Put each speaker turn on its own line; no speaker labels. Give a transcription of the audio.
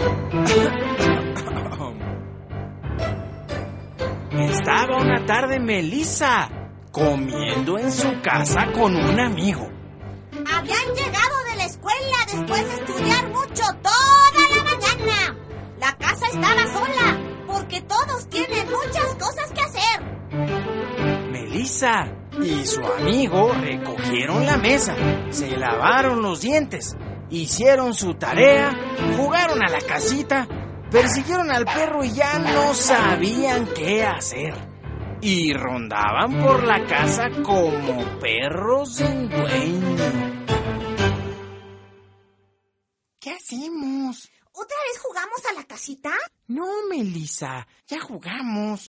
Estaba una tarde Melissa comiendo en su casa con un amigo.
Habían llegado de la escuela después de estudiar mucho toda la mañana. La casa estaba sola porque todos tienen muchas cosas que hacer.
Melissa y su amigo recogieron la mesa, se lavaron los dientes, hicieron su tarea, jugaron a la casita, persiguieron al perro y ya no sabían qué hacer. Y rondaban por la casa como perros sin dueño. ¿Qué hacemos?
¿Otra vez jugamos a la casita?
No, Melissa, ya jugamos.